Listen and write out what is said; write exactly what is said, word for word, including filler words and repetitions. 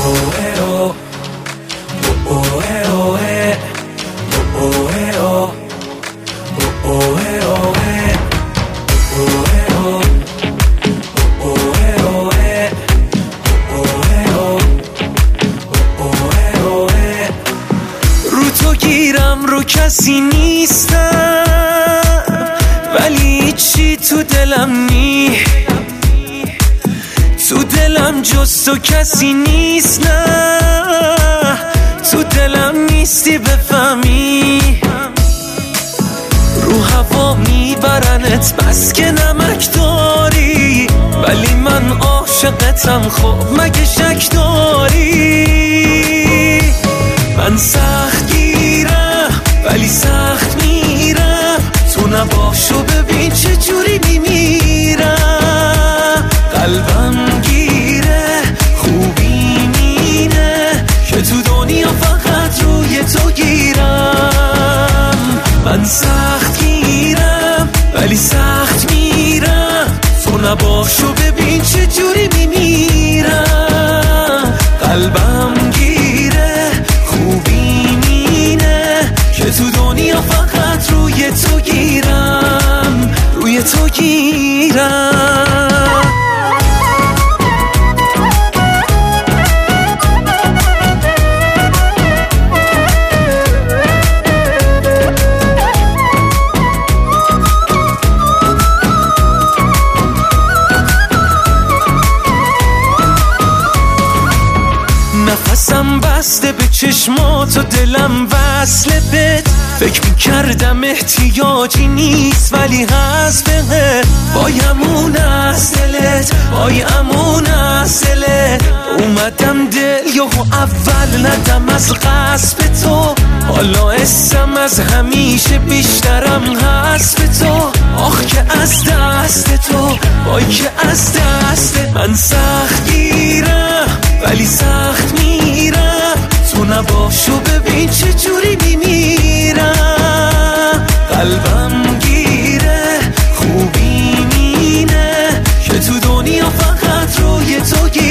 رو تو گیرم رو کسی نیستم، ولی چی تو دلم نی، تو دلم جز تو کسی نیست، نه تو دلم نیستی بفهمی. رو هوا میبرنت بس که نمک داری، ولی من عاشقتم، خب مگه شک داری؟ من سخت گیرم ولی سخت میرم، تو نباشو ببین چه جوری میمیرم. قلبم گیره خوبی مینه که تو دنیا فقط روی تو گیرم. من سخت گیرم ولی سخت میرم، تو نباشو ببین چه جوری میمیرم. قلبم گیره خوبی مینه که تو دنیا فقط روی تو گیرم، روی تو گیرم. نفسم بسته به چشمات و دلم وصل بهت، فکر میکردم احتیاجی نیست ولی هست بهت. بایمون از دلت بایمون از دلت، اومدم دل یهو اول ندم از غصب تو، حالا اسم از همیشه بیشترم هست به تو. آخ که از دست تو وای که از دست من سخت گیرم ولی سخت میرم، تو نباشو ببین چه جوری میمیرم. قلبم گیره خوبی مینه که تو دنیا فقط روی تو گیرم.